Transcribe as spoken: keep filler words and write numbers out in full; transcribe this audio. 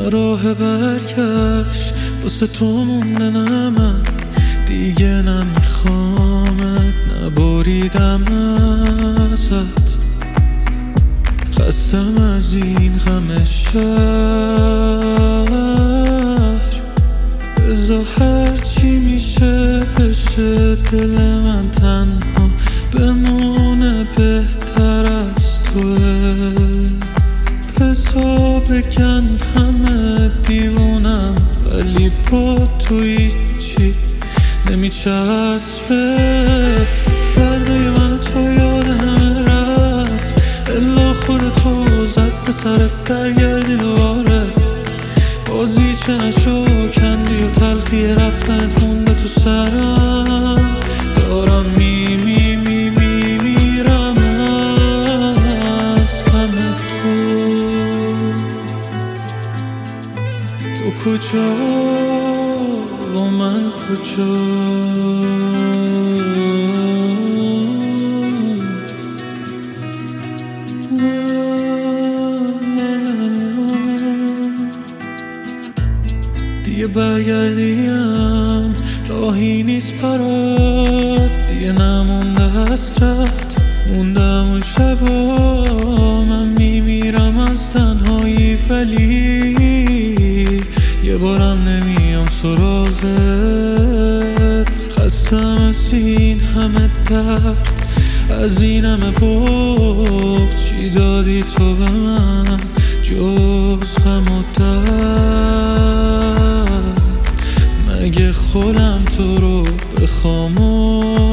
نه راه برگشت واسه تو مونده، نه من دیگه نمیخوامت، نبریدم ازت، خستم از این غم شهر. بذار هرچی میشه بشه، دل من تنها بمونه بهتر از توه. بذار بگن همه دیوونم ولی با تو هیچی نمیچسبه. درده من تو یاد همه رفت، الا خودتو زد به سرت برگردی دوباره. بازی چه نشو کندی و تلخی رفتنت مونده تو سرم. دارم می می می می میرم از غم تو. تو کجا و من کجا؟ دیگه برگردیم راهی نیست برات، دیگه نمونده حسرت، موندم اون شبا. من میمیرم از تنهایی ولی یه بارم نمیام سراغت. خستم از این همه درد، از این همه بغض، چی دادی تو به من جز غم و درد؟ مگه خودم تو رو بخوام